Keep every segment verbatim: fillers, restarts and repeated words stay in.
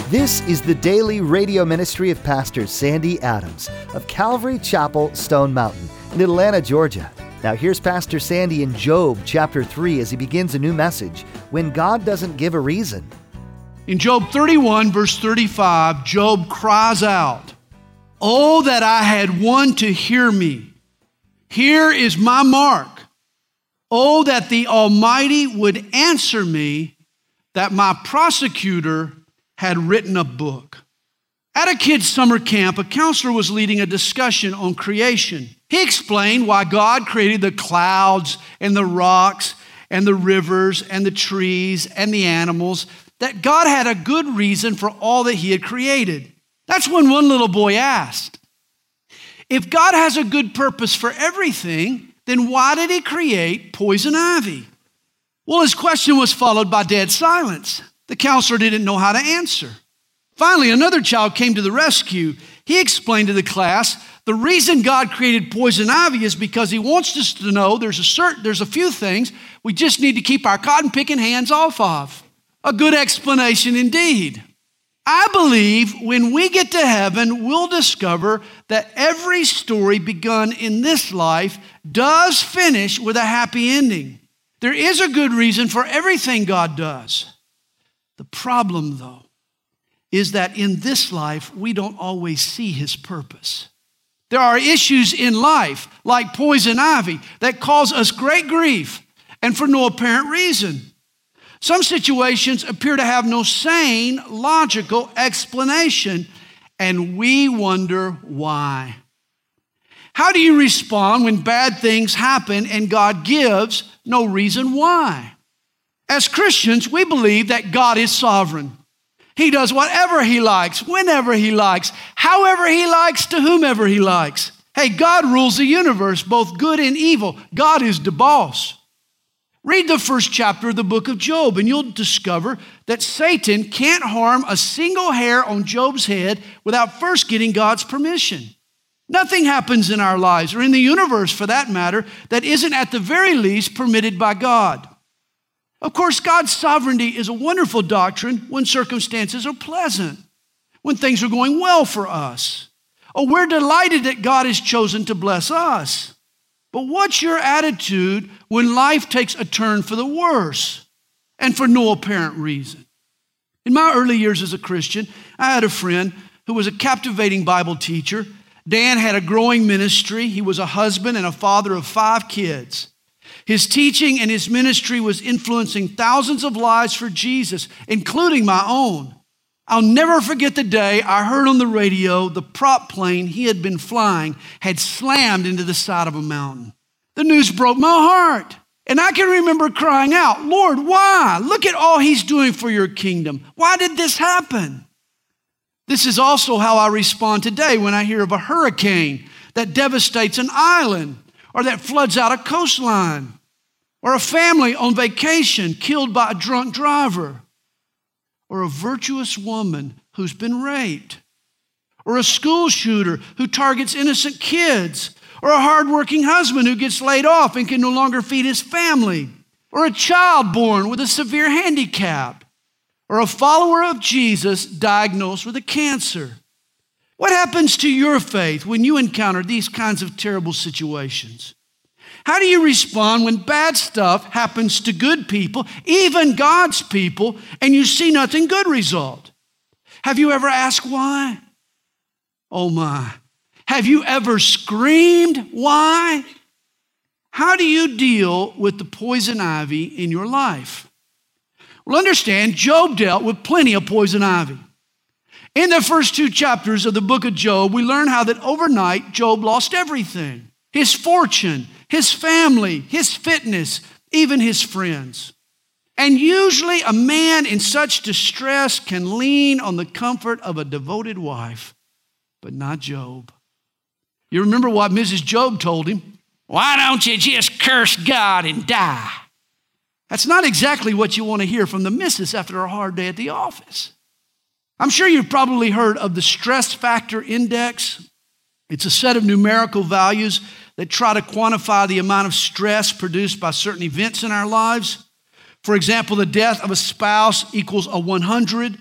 This is the daily radio ministry of Pastor Sandy Adams of Calvary Chapel, Stone Mountain in Atlanta, Georgia. Now here's Pastor Sandy in Job chapter three as he begins a new message, When God Doesn't Give a Reason. In Job thirty-one, verse thirty-five, Job cries out, "Oh, that I had one to hear me. Here is my mark. Oh, that the Almighty would answer me, that my prosecutor had written a book." At a kid's summer camp, a counselor was leading a discussion on creation. He explained why God created the clouds and the rocks and the rivers and the trees and the animals, that God had a good reason for all that he had created. That's when one little boy asked, if God has a good purpose for everything, then why did he create poison ivy? Well, his question was followed by dead silence. The counselor didn't know how to answer. Finally, another child came to the rescue. He explained to the class, the reason God created poison ivy is because he wants us to know there's a certain, there's a few things we just need to keep our cotton picking hands off of. A good explanation indeed. I believe when we get to heaven, we'll discover that every story begun in this life does finish with a happy ending. There is a good reason for everything God does. The problem, though, is that in this life, we don't always see his purpose. There are issues in life, like poison ivy, that cause us great grief, and for no apparent reason. Some situations appear to have no sane, logical explanation, and we wonder why. How do you respond when bad things happen and God gives no reason why? As Christians, we believe that God is sovereign. He does whatever he likes, whenever he likes, however he likes, to whomever he likes. Hey, God rules the universe, both good and evil. God is the boss. Read the first chapter of the book of Job, and you'll discover that Satan can't harm a single hair on Job's head without first getting God's permission. Nothing happens in our lives, or in the universe for that matter, that isn't at the very least permitted by God. Of course, God's sovereignty is a wonderful doctrine when circumstances are pleasant, when things are going well for us. Oh, we're delighted that God has chosen to bless us. But what's your attitude when life takes a turn for the worse and for no apparent reason? In my early years as a Christian, I had a friend who was a captivating Bible teacher. Dan had a growing ministry. He was a husband and a father of five kids. His teaching and his ministry was influencing thousands of lives for Jesus, including my own. I'll never forget the day I heard on the radio the prop plane he had been flying had slammed into the side of a mountain. The news broke my heart. And I can remember crying out, Lord, why? Look at all he's doing for your kingdom. Why did this happen? This is also how I respond today when I hear of a hurricane that devastates an island, or that floods out a coastline, or a family on vacation killed by a drunk driver, or a virtuous woman who's been raped, or a school shooter who targets innocent kids, or a hardworking husband who gets laid off and can no longer feed his family, or a child born with a severe handicap, or a follower of Jesus diagnosed with a cancer. What happens to your faith when you encounter these kinds of terrible situations? How do you respond when bad stuff happens to good people, even God's people, and you see nothing good result? Have you ever asked why? Oh my. Have you ever screamed why? How do you deal with the poison ivy in your life? Well, understand, Job dealt with plenty of poison ivy. In the first two chapters of the book of Job, we learn how that overnight Job lost everything. His fortune, his family, his fitness, even his friends. And usually a man in such distress can lean on the comfort of a devoted wife, but not Job. You remember what Missus Job told him? Why don't you just curse God and die? That's not exactly what you want to hear from the missus after a hard day at the office. I'm sure you've probably heard of the stress factor index. It's a set of numerical values that try to quantify the amount of stress produced by certain events in our lives. For example, the death of a spouse equals a one hundred,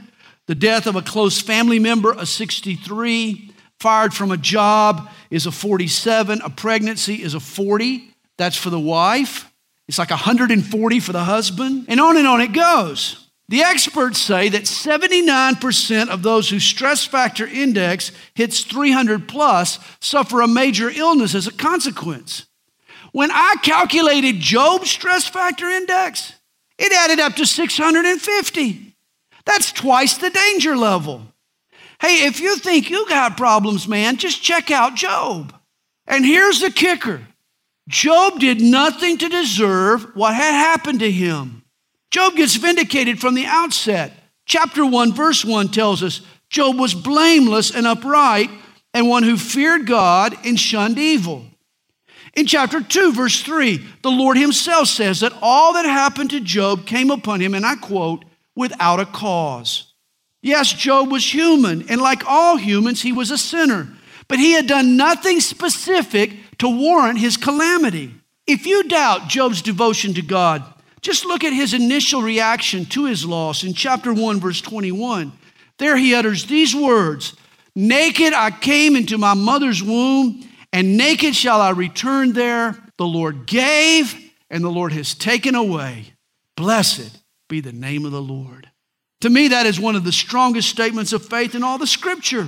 The death of a close family member, a sixty-three. Fired from a job is a forty-seven. A pregnancy is a forty. That's for the wife. It's like one hundred forty for the husband. And on and on it goes. The experts say that seventy-nine percent of those whose stress factor index hits three hundred plus suffer a major illness as a consequence. When I calculated Job's stress factor index, it added up to six hundred fifty. That's twice the danger level. Hey, if you think you got problems, man, just check out Job. And here's the kicker. Job did nothing to deserve what had happened to him. Job gets vindicated from the outset. Chapter one, verse one tells us, Job was blameless and upright and one who feared God and shunned evil. In chapter two, verse three, the Lord himself says that all that happened to Job came upon him, and I quote, without a cause. Yes, Job was human, and like all humans, he was a sinner. But he had done nothing specific to warrant his calamity. If you doubt Job's devotion to God, just look at his initial reaction to his loss in chapter one, verse twenty-one. There he utters these words, naked I came into my mother's womb, and naked shall I return there. The Lord gave, and the Lord has taken away. Blessed be the name of the Lord. To me, that is one of the strongest statements of faith in all the scripture.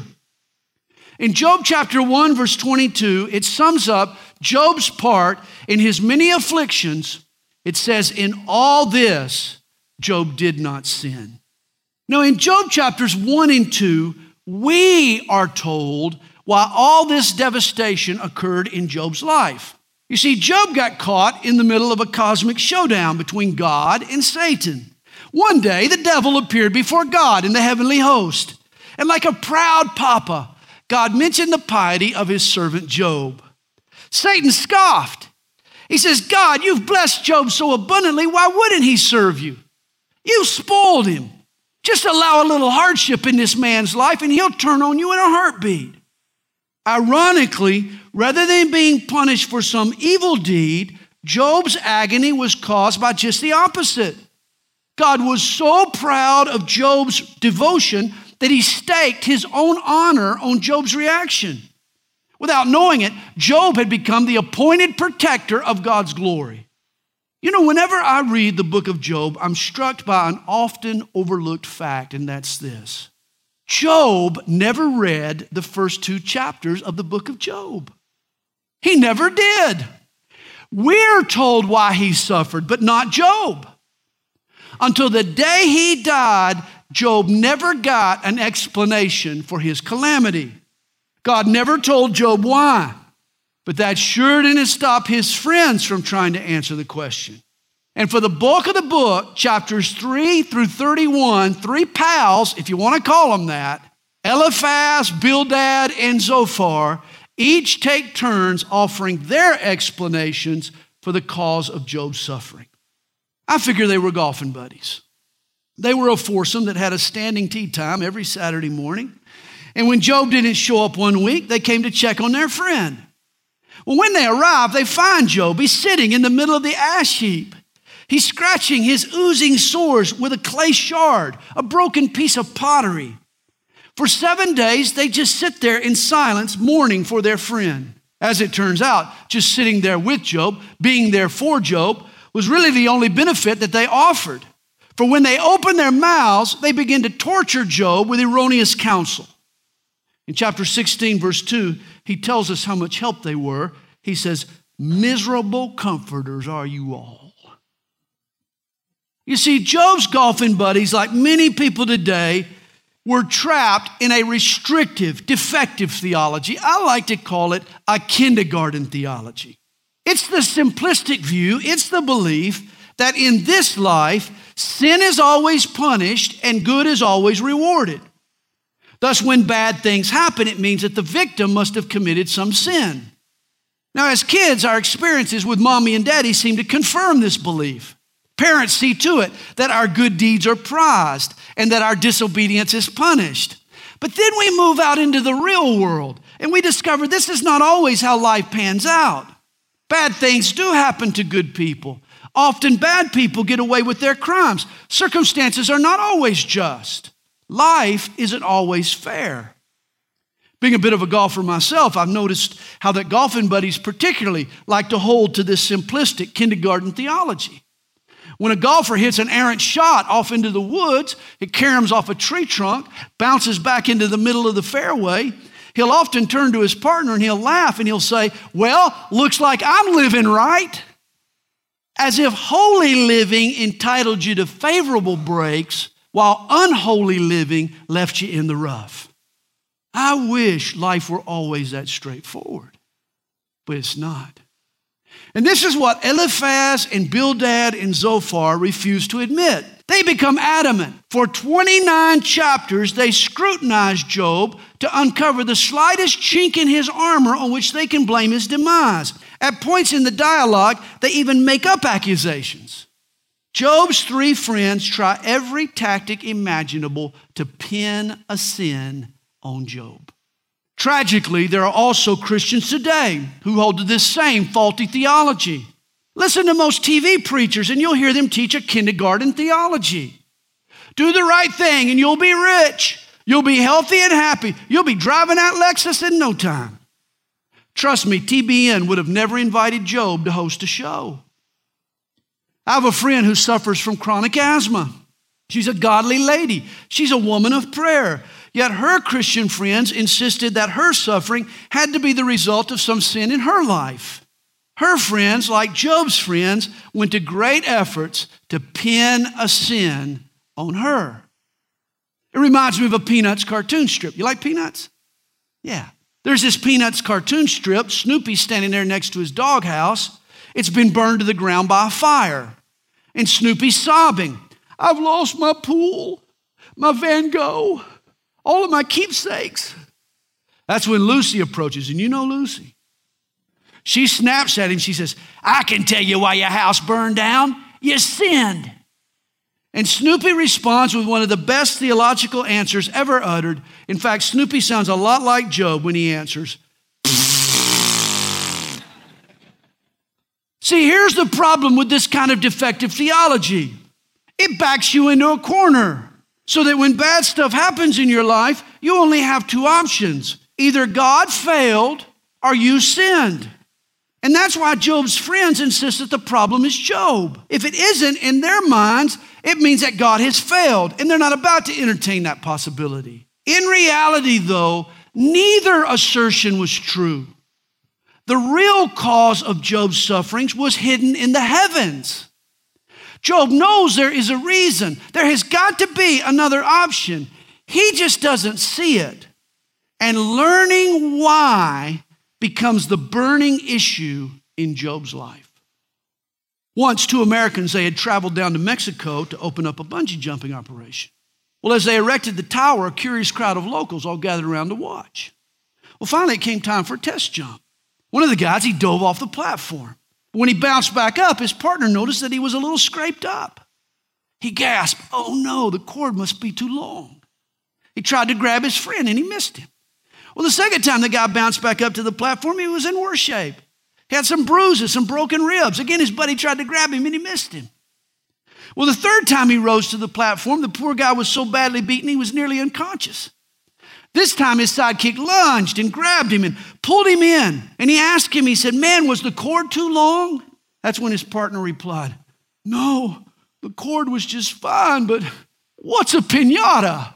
In Job chapter one, verse twenty-two, it sums up Job's part in his many afflictions. It says, in all this, Job did not sin. Now, in Job chapters one and two, we are told why all this devastation occurred in Job's life. You see, Job got caught in the middle of a cosmic showdown between God and Satan. One day, the devil appeared before God in the heavenly host. And like a proud papa, God mentioned the piety of his servant Job. Satan scoffed. He says, God, you've blessed Job so abundantly, why wouldn't he serve you? You spoiled him. Just allow a little hardship in this man's life and he'll turn on you in a heartbeat. Ironically, rather than being punished for some evil deed, Job's agony was caused by just the opposite. God was so proud of Job's devotion that he staked his own honor on Job's reaction. Without knowing it, Job had become the appointed protector of God's glory. You know, whenever I read the book of Job, I'm struck by an often overlooked fact, and that's this. Job never read the first two chapters of the book of Job. He never did. We're told why he suffered, but not Job. Until the day he died, Job never got an explanation for his calamity. God never told Job why, but that sure didn't stop his friends from trying to answer the question. And for the bulk of the book, chapters three through thirty-one, three pals, if you want to call them that, Eliphaz, Bildad, and Zophar, each take turns offering their explanations for the cause of Job's suffering. I figure they were golfing buddies. They were a foursome that had a standing tea time every Saturday morning. And when Job didn't show up one week, they came to check on their friend. Well, when they arrive, they find Job. He's sitting in the middle of the ash heap. He's scratching his oozing sores with a clay shard, a broken piece of pottery. For seven days, they just sit there in silence, mourning for their friend. As it turns out, just sitting there with Job, being there for Job, was really the only benefit that they offered. For when they opened their mouths, they began to torture Job with erroneous counsel. In chapter sixteen, verse two, he tells us how much help they were. He says, miserable comforters are you all. You see, Job's golfing buddies, like many people today, were trapped in a restrictive, defective theology. I like to call it a kindergarten theology. It's the simplistic view. It's the belief that in this life, sin is always punished and good is always rewarded. Thus, when bad things happen, it means that the victim must have committed some sin. Now, as kids, our experiences with mommy and daddy seem to confirm this belief. Parents see to it that our good deeds are prized and that our disobedience is punished. But then we move out into the real world and we discover this is not always how life pans out. Bad things do happen to good people. Often bad people get away with their crimes. Circumstances are not always just. Life isn't always fair. Being a bit of a golfer myself, I've noticed how that golfing buddies particularly like to hold to this simplistic kindergarten theology. When a golfer hits an errant shot off into the woods, it caroms off a tree trunk, bounces back into the middle of the fairway, he'll often turn to his partner and he'll laugh and he'll say, well, looks like I'm living right. As if holy living entitled you to favorable breaks while unholy living left you in the rough. I wish life were always that straightforward, but it's not. And this is what Eliphaz and Bildad and Zophar refuse to admit. They become adamant. For twenty-nine chapters, they scrutinize Job to uncover the slightest chink in his armor on which they can blame his demise. At points in the dialogue, they even make up accusations. Job's three friends try every tactic imaginable to pin a sin on Job. Tragically, there are also Christians today who hold to this same faulty theology. Listen to most T V preachers and you'll hear them teach a kindergarten theology. Do the right thing and you'll be rich. You'll be healthy and happy. You'll be driving that Lexus in no time. Trust me, T B N would have never invited Job to host a show. I have a friend who suffers from chronic asthma. She's a godly lady. She's a woman of prayer. Yet her Christian friends insisted that her suffering had to be the result of some sin in her life. Her friends, like Job's friends, went to great efforts to pin a sin on her. It reminds me of a Peanuts cartoon strip. You like Peanuts? Yeah. There's this Peanuts cartoon strip. Snoopy's standing there next to his doghouse. It's been burned to the ground by a fire. And Snoopy's sobbing. I've lost my pool, my Van Gogh, all of my keepsakes. That's when Lucy approaches, and you know Lucy. She snaps at him. She says, I can tell you why your house burned down. You sinned. And Snoopy responds with one of the best theological answers ever uttered. In fact, Snoopy sounds a lot like Job when he answers. See, here's the problem with this kind of defective theology. It backs you into a corner so that when bad stuff happens in your life, you only have two options. Either God failed or you sinned. And that's why Job's friends insist that the problem is Job. If it isn't, in their minds, it means that God has failed, and they're not about to entertain that possibility. In reality, though, neither assertion was true. The real cause of Job's sufferings was hidden in the heavens. Job knows there is a reason. There has got to be another option. He just doesn't see it. And learning why becomes the burning issue in Job's life. Once, two Americans, they had traveled down to Mexico to open up a bungee jumping operation. Well, as they erected the tower, a curious crowd of locals all gathered around to watch. Well, finally, it came time for a test jump. One of the guys, he dove off the platform. When he bounced back up, his partner noticed that he was a little scraped up. He gasped, oh no, the cord must be too long. He tried to grab his friend and he missed him. Well, the second time the guy bounced back up to the platform, he was in worse shape. He had some bruises, some broken ribs. Again, his buddy tried to grab him and he missed him. Well, the third time he rose to the platform, the poor guy was so badly beaten he was nearly unconscious. This time his sidekick lunged and grabbed him and pulled him in. And he asked him, he said, man, was the cord too long? That's when his partner replied, no, the cord was just fine, but what's a piñata?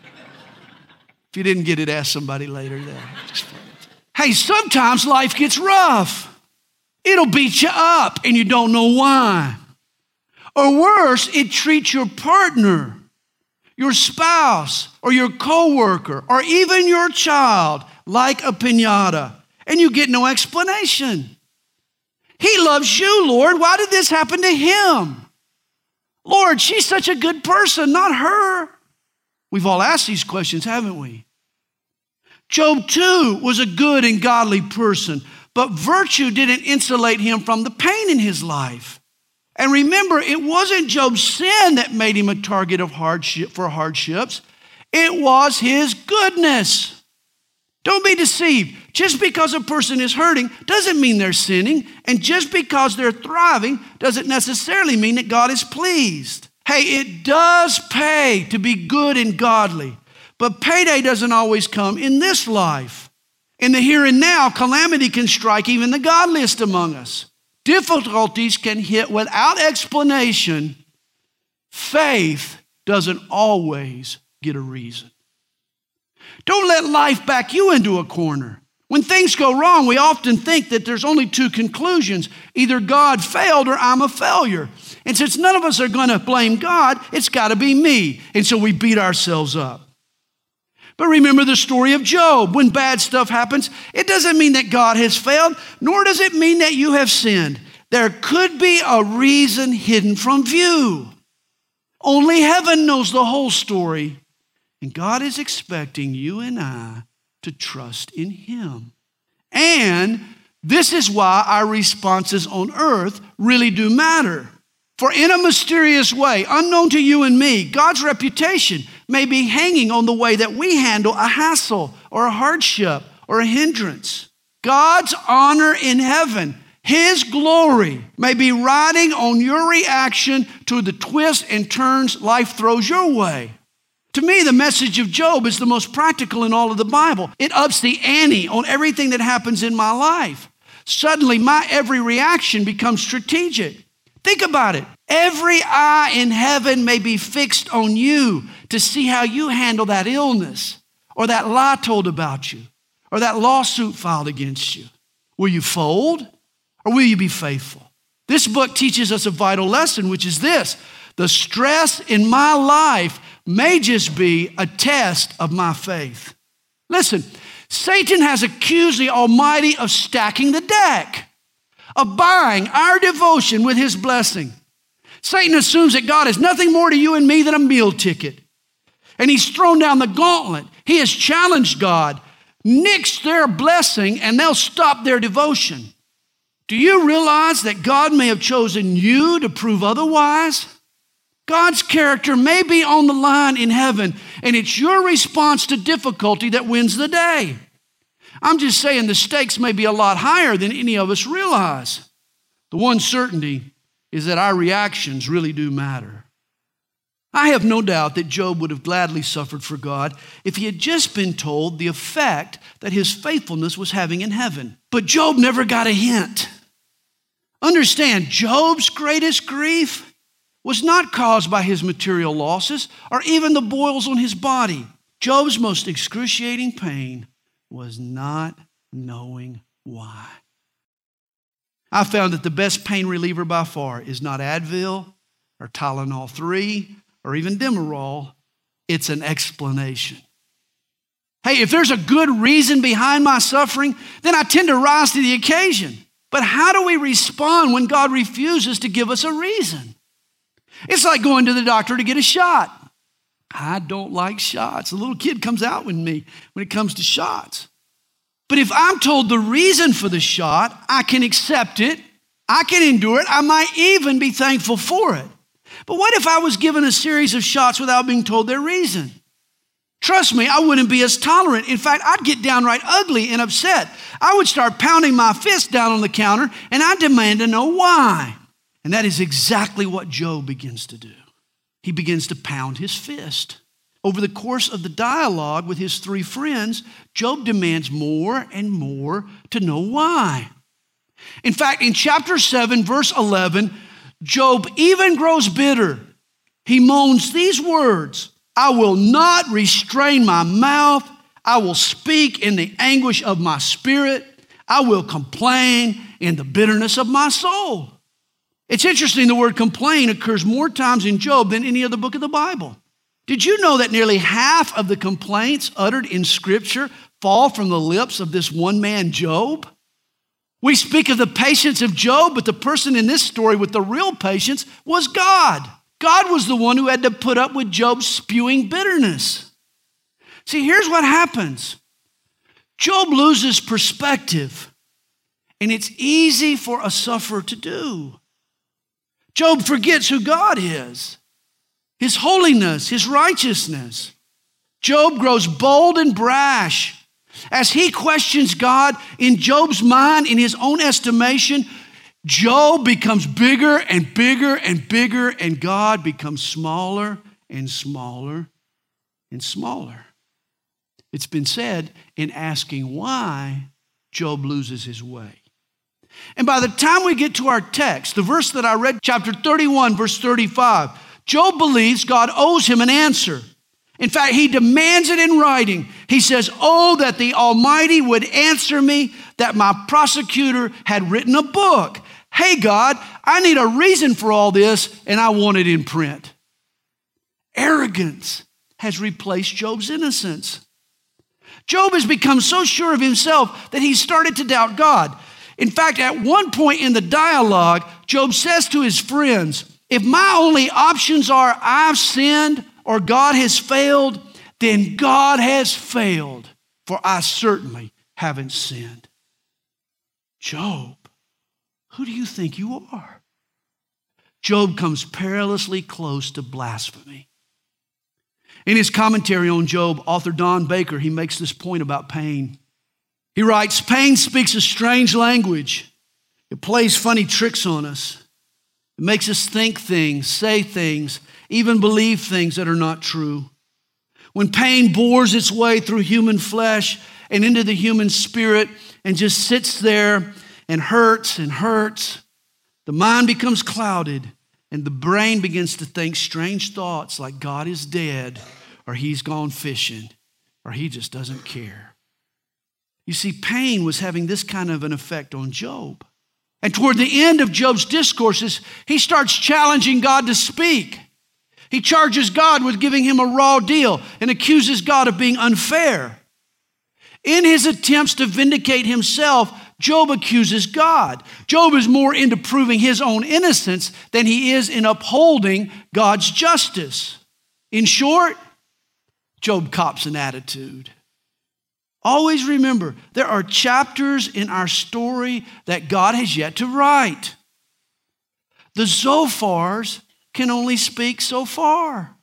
If you didn't get it, ask somebody later. Hey, sometimes life gets rough. It'll beat you up and you don't know why. Or worse, it treats your partner, your spouse, or your coworker, or even your child like a piñata, and you get no explanation. He loves you, Lord. Why did this happen to him? Lord, she's such a good person, not her. We've all asked these questions, haven't we? Job, too, was a good and godly person, but virtue didn't insulate him from the pain in his life. And remember, it wasn't Job's sin that made him a target of hardship for hardships. It was his goodness. Don't be deceived. Just because a person is hurting doesn't mean they're sinning. And just because they're thriving doesn't necessarily mean that God is pleased. Hey, it does pay to be good and godly, but payday doesn't always come in this life. In the here and now, calamity can strike even the godliest among us. Difficulties can hit without explanation. Faith doesn't always get a reason. Don't let life back you into a corner. When things go wrong, we often think that there's only two conclusions. Either God failed or I'm a failure. And since none of us are going to blame God, it's got to be me. And so we beat ourselves up. But remember the story of Job. When bad stuff happens, it doesn't mean that God has failed, nor does it mean that you have sinned. There could be a reason hidden from view. Only heaven knows the whole story. And God is expecting you and I to trust in Him. And this is why our responses on earth really do matter. For in a mysterious way, unknown to you and me, God's reputation may be hanging on the way that we handle a hassle or a hardship or a hindrance. God's honor in heaven, His glory, may be riding on your reaction to the twists and turns life throws your way. To me, the message of Job is the most practical in all of the Bible. It ups the ante on everything that happens in my life. Suddenly, my every reaction becomes strategic. Think about it. Every eye in heaven may be fixed on you to see how you handle that illness or that lie told about you or that lawsuit filed against you. Will you fold or will you be faithful? This book teaches us a vital lesson, which is this: the stress in my life may just be a test of my faith. Listen, Satan has accused the Almighty of stacking the deck, of buying our devotion with His blessing. Satan assumes that God is nothing more to you and me than a meal ticket. And he's thrown down the gauntlet. He has challenged God, nix their blessing and they'll stop their devotion. Do you realize that God may have chosen you to prove otherwise? God's character may be on the line in heaven, and it's your response to difficulty that wins the day. I'm just saying the stakes may be a lot higher than any of us realize. The one certainty is that our reactions really do matter. I have no doubt that Job would have gladly suffered for God if he had just been told the effect that his faithfulness was having in heaven. But Job never got a hint. Understand, Job's greatest grief was not caused by his material losses or even the boils on his body. Job's most excruciating pain was not knowing why. I found that the best pain reliever by far is not Advil or Tylenol three or even Demerol. It's an explanation. Hey, if there's a good reason behind my suffering, then I tend to rise to the occasion. But how do we respond when God refuses to give us a reason? It's like going to the doctor to get a shot. I don't like shots. A little kid comes out with me when it comes to shots. But if I'm told the reason for the shot, I can accept it. I can endure it. I might even be thankful for it. But what if I was given a series of shots without being told their reason? Trust me, I wouldn't be as tolerant. In fact, I'd get downright ugly and upset. I would start pounding my fist down on the counter, and I'd demand to know why. And that is exactly what Job begins to do. He begins to pound his fist. Over the course of the dialogue with his three friends, Job demands more and more to know why. In fact, in chapter seven, verse eleven, Job even grows bitter. He moans these words, "I will not restrain my mouth. I will speak in the anguish of my spirit. I will complain in the bitterness of my soul." It's interesting, the word complain occurs more times in Job than any other book of the Bible. Did you know that nearly half of the complaints uttered in Scripture fall from the lips of this one man, Job? We speak of the patience of Job, but the person in this story with the real patience was God. God was the one who had to put up with Job's spewing bitterness. See, here's what happens. Job loses perspective, and it's easy for a sufferer to do. Job forgets who God is, His holiness, His righteousness. Job grows bold and brash. As he questions God, in Job's mind, in his own estimation, Job becomes bigger and bigger and bigger, and God becomes smaller and smaller and smaller. It's been said, in asking why, Job loses his way. And by the time we get to our text, the verse that I read, chapter thirty-one, verse thirty-five, Job believes God owes him an answer. In fact, he demands it in writing. He says, "Oh, that the Almighty would answer me, that my prosecutor had written a book. Hey, God, I need a reason for all this, and I want it in print." Arrogance has replaced Job's innocence. Job has become so sure of himself that he started to doubt God. In fact, at one point in the dialogue, Job says to his friends, "If my only options are I've sinned or God has failed, then God has failed, for I certainly haven't sinned." Job, who do you think you are? Job comes perilously close to blasphemy. In his commentary on Job, author Don Baker, he makes this point about pain. He writes, "Pain speaks a strange language. It plays funny tricks on us. It makes us think things, say things, even believe things that are not true. When pain bores its way through human flesh and into the human spirit and just sits there and hurts and hurts, the mind becomes clouded and the brain begins to think strange thoughts like God is dead, or he's gone fishing, or he just doesn't care." You see, pain was having this kind of an effect on Job. And toward the end of Job's discourses, he starts challenging God to speak. He charges God with giving him a raw deal and accuses God of being unfair. In his attempts to vindicate himself, Job accuses God. Job is more into proving his own innocence than he is in upholding God's justice. In short, Job cops an attitude. Always remember, there are chapters in our story that God has yet to write. The Zophars can only speak so far.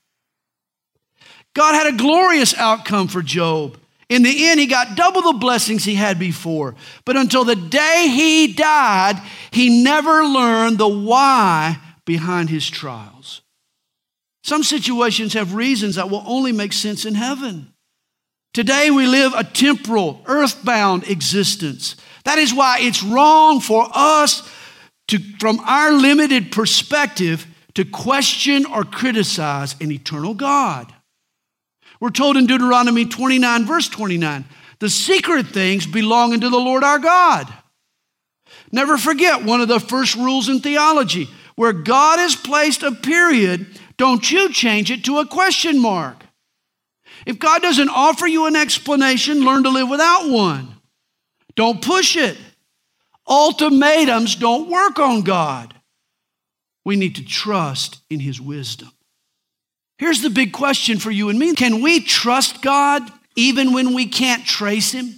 God had a glorious outcome for Job. In the end, he got double the blessings he had before. But until the day he died, he never learned the why behind his trials. Some situations have reasons that will only make sense in heaven. Today we live a temporal, earthbound existence. That is why it's wrong for us to, from our limited perspective, to question or criticize an eternal God. We're told in Deuteronomy twenty-nine, verse twenty-nine, the secret things belong unto the Lord our God. Never forget one of the first rules in theology. Where God has placed a period, don't you change it to a question mark. If God doesn't offer you an explanation, learn to live without one. Don't push it. Ultimatums don't work on God. We need to trust in his wisdom. Here's the big question for you and me. Can we trust God even when we can't trace him?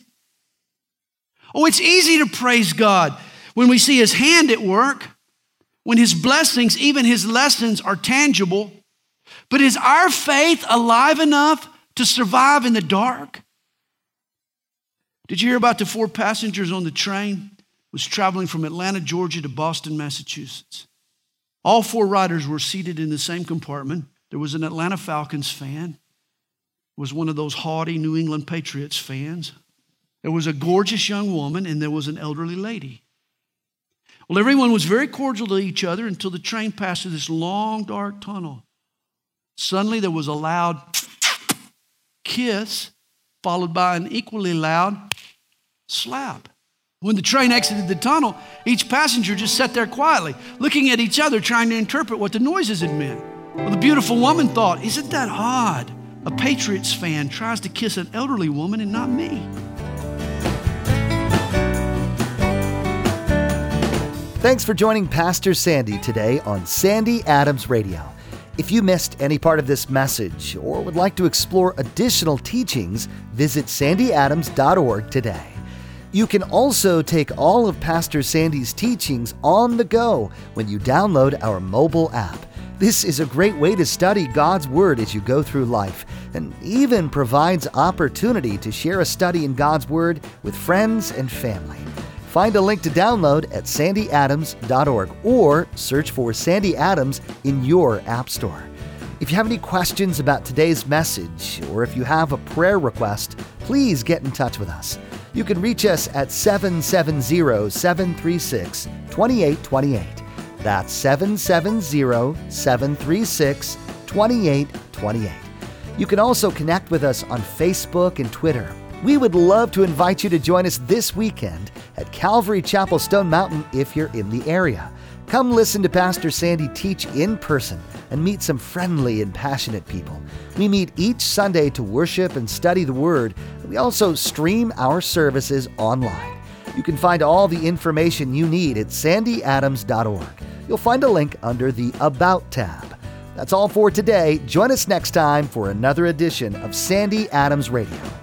Oh, it's easy to praise God when we see his hand at work, when his blessings, even his lessons, are tangible. But is our faith alive enough to survive in the dark? Did you hear about the four passengers on the train? It was traveling from Atlanta, Georgia to Boston, Massachusetts. All four riders were seated in the same compartment. There was an Atlanta Falcons fan. Was one of those haughty New England Patriots fans. There was a gorgeous young woman, and there was an elderly lady. Well, everyone was very cordial to each other until the train passed through this long, dark tunnel. Suddenly, there was a loud kiss, followed by an equally loud slap. When the train exited the tunnel, each passenger just sat there quietly, looking at each other, trying to interpret what the noises had meant. Well, the beautiful woman thought, isn't that odd? A Patriots fan tries to kiss an elderly woman and not me. Thanks for joining Pastor Sandy today on Sandy Adams Radio. If you missed any part of this message or would like to explore additional teachings, visit sandy adams dot org today. You can also take all of Pastor Sandy's teachings on the go when you download our mobile app. This is a great way to study God's Word as you go through life, and even provides opportunity to share a study in God's Word with friends and family. Find a link to download at sandy adams dot org or search for Sandy Adams in your app store. If you have any questions about today's message, or if you have a prayer request, please get in touch with us. You can reach us at seven seven zero, seven three six, two eight two eight. That's seven seven zero, seven three six, two eight two eight. You can also connect with us on Facebook and Twitter. We would love to invite you to join us this weekend at Calvary Chapel Stone Mountain if you're in the area. Come listen to Pastor Sandy teach in person and meet some friendly and passionate people. We meet each Sunday to worship and study the Word. We also stream our services online. You can find all the information you need at sandy adams dot org. You'll find a link under the About tab. That's all for today. Join us next time for another edition of Sandy Adams Radio.